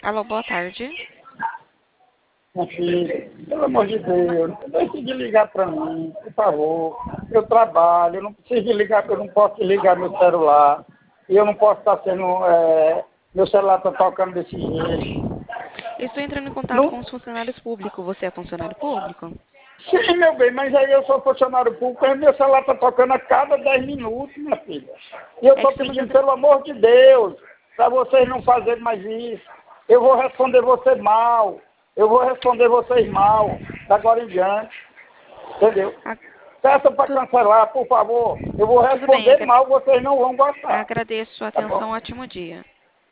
Alô, boa tarde. Minha filha, pelo amor de Deus, deixe de ligar para mim, por favor. Eu trabalho, eu não preciso de ligar, eu não posso ligar meu celular. E eu não posso estar sendo. Meu celular está tocando desse jeito. Eu estou entrando em contato Não, com os funcionários públicos. Você é funcionário público? sim, meu bem, mas aí eu sou funcionário público, aí meu celular está tocando a cada 10 minutos, minha filha. E eu É que estou estamos pedindo, entrando... pelo amor de Deus, para vocês não fazerem mais isso. Eu vou responder você mal. Eu vou responder vocês mal, da agora em diante. Entendeu? Peça para cancelar, por favor. Eu vou Tudo bem, responder mal, vocês não vão gostar. agradeço a Tá bom? atenção. Ótimo dia.